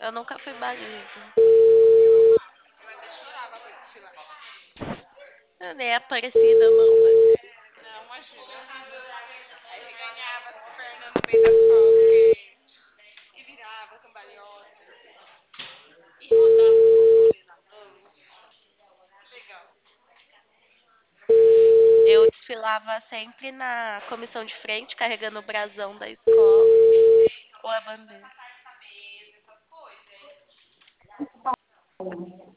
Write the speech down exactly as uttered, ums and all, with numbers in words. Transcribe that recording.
Eu nunca fui baliza. Eu até chorava pra desfilar. Eu nem Aparecida, não, né? Não, imagina. Aí você ganhava se pernando no meio da escola, porque... E virava cambalhota. E rodava no coordenador. Legal. Eu desfilava sempre na comissão de frente, carregando o brasão da escola É, então ou tem a a questão da bandeira. carta verde, essas coisas.